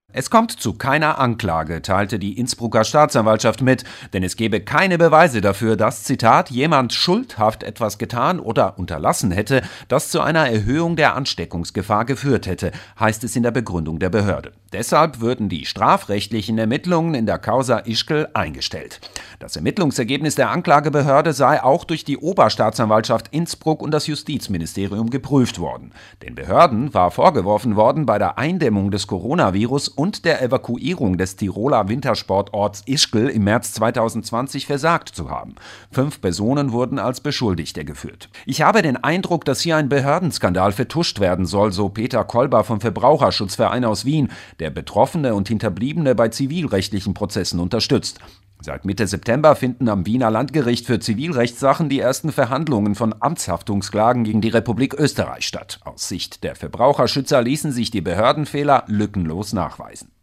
Es kommt zu keiner Anklage, teilte die Innsbrucker Staatsanwaltschaft mit, denn es gebe keine Beweise dafür, dass, Zitat, jemand schuldhaft etwas getan oder unterlassen hätte, das zu einer Erhöhung der Ansteckungsgefahr geführt hätte, heißt es in der Begründung der Behörde. Deshalb würden die strafrechtlichen Ermittlungen in der Causa Ischgl eingestellt. Das Ermittlungsergebnis der Anklagebehörde sei auch durch die Oberstaatsanwaltschaft Innsbruck und das Justizministerium geprüft worden. Den Behörden war vorgeworfen worden, bei der Eindämmung des Coronavirus und der Evakuierung des Tiroler Wintersportorts Ischgl im März 2020 versagt zu haben. 5 Personen wurden als Beschuldigte geführt. Ich habe den Eindruck, dass hier ein Behördenskandal vertuscht werden soll, so Peter Kolber vom Verbraucherschutzverein aus Wien, der Betroffene und Hinterbliebene bei zivilrechtlichen Prozessen unterstützt. Seit Mitte September finden am Wiener Landgericht für Zivilrechtssachen die ersten Verhandlungen von Amtshaftungsklagen gegen die Republik Österreich statt. Aus Sicht der Verbraucherschützer ließen sich die Behördenfehler lückenlos nachweisen.